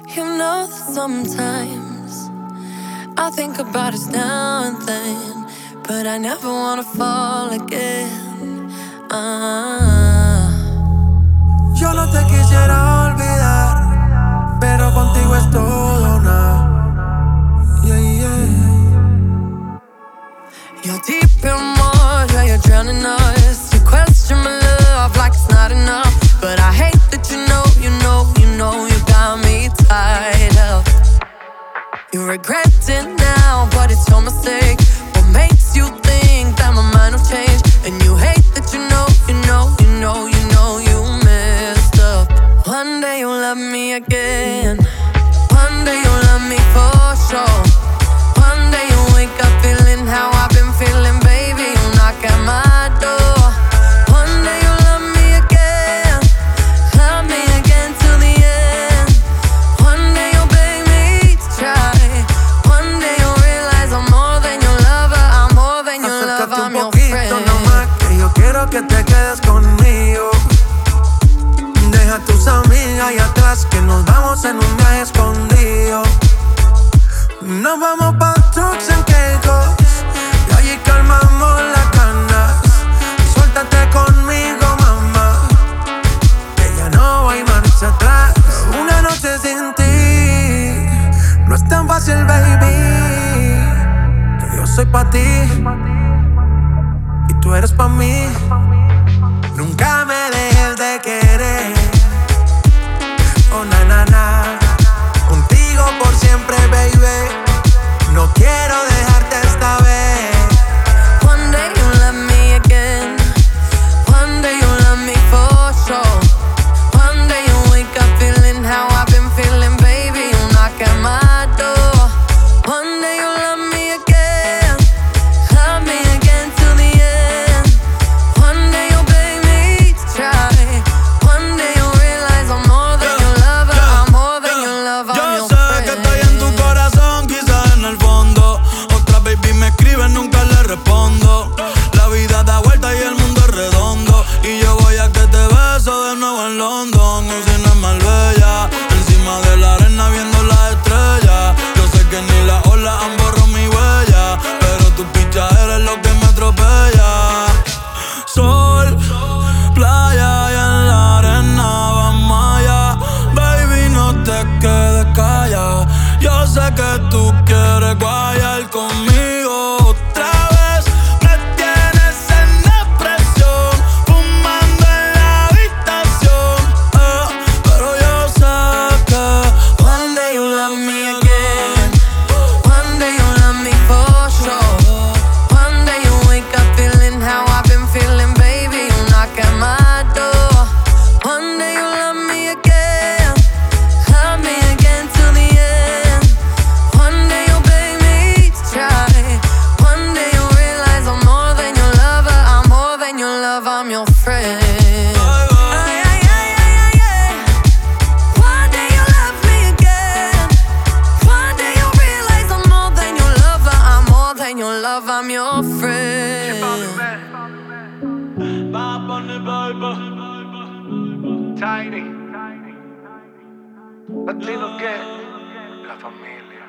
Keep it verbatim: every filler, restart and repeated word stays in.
You know that sometimes I think about us now and then, but I never wanna fall again. Ah. Yo no te quisiera olvidar, pero contigo es todo nada. Yeah, yeah. You're deep in water, you're drowning us. You question my love like it's not enough, but I hate that you know, you know, you know you got me tied up. You regret it now, but it's your mistake. What makes you think that my mind will change? And you hate that you know, you know, you know, you know you messed up. One day you'll love me again. One day you'll love me for sure. One day you'll wake up feeling how I've been feeling, baby. You'll knock at my door. One day you'll love me again. Love me again till the end. One day you'll beg me to try. One day you'll realize I'm more than your lover. I'm more than your lover, I'm your friend. Acércate un poquito nomás, que yo quiero que te quedes conmigo. Deja a tus amigas ahí atrás, que nos vamos en un viaje escondido. Nos vamos pa' Turks and Caicos y allí calmamos las ganas. Suéltate conmigo, mamá, que ya no hay marcha atrás. Una noche sin ti no es tan fácil, baby, que yo soy pa' ti y tú eres pa' mí. Nunca me dejes de querer. Oh, na, na, na. Contigo por siempre, baby. No quiero dejarte esta vez. One day you'll love me again. One day you'll love me for sure. One day you'll wake up feeling how I've been feeling, baby. You'll knock at my door. One day you'll love me again. Love me again till the end. One day you'll beg me to try. One day you'll realize I'm more than your lover. I'm more than your lover, I'm your friend. Yo sé que estoy en tu corazón, quizás en el fondo. Otra baby me escribe, nunca le respondo. La vida da vuelta y el mundo es redondo. Y yo voy a que te beso de nuevo en London. Cocina en Marbella, encima de la arena viendo las estrellas. Yo sé que ni las olas han borrado mi huella, pero tu picha eres lo que me atropella. Sol, playa y en la arena vamos allá. Baby, no te quedes callada. Yo sé que tú quieres guayar conmigo otra vez. Me tienes en depresión, fumando en la habitación, eh, pero yo sé que One day you'll love me again. One day you'll love me for sure. One day you'll wake up feeling how I've been feeling, baby. You'll knock at my door. One day you'll love me again. Love me again till the end. One day you'll beg me to try. One day you'll realize I'm more than your lover. I'm more than your lover, I'm your friend. Ay, ay, ay, ay, ay, ay. One day you'll love me again. One day you'll realize I'm more than your lover. I'm more than your lover, I'm your friend. Bad Bunny, baby. Tiny. Latino que la familia.